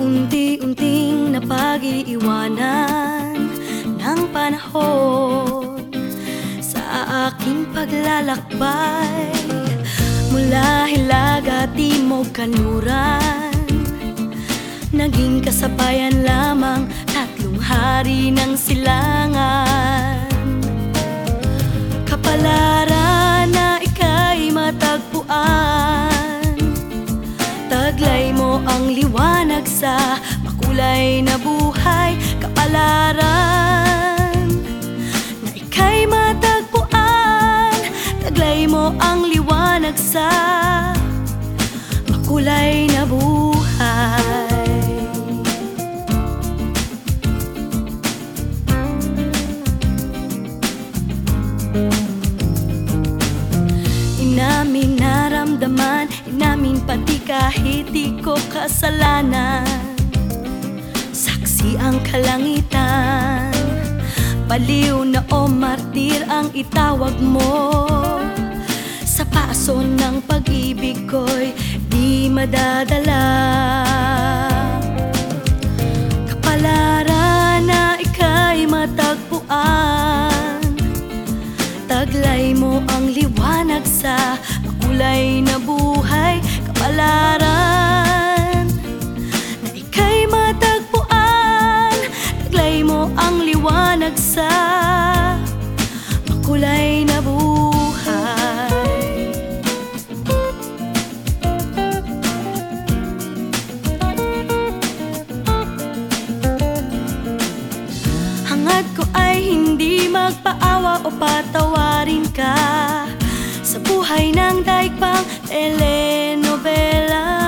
Unti-unting napag-iiwanan ng panahon sa aking paglalakbay, mula hilaga, timog, kanluran. Naging kasabayan lamang tatlong hari ng silangan. Kapalaran na ika'y matagpuan, taglay mo ang liwanag sa makulay na buhay. Kapalaran na ika'y matagpuan, taglay mo ang liwanag sa makulay na buhay. Inamin naramdaman, inamin pati kahit di ko kasalanan. Saksi ang kalangitan, baliw na o martir ang itawag mo. Sa paso ng pag-ibig ko'y di madadala. Kapalaran na ika'y matagpuan, taglay mo ang liwanag sa makulay na buhay. Kapalaran na ika'y matagpuan, taglay mo ang liwanag sa makulay na buhay. Hangad ko ay hindi magpaawa o patawarin ka sa buhay ng daigpang telenovela.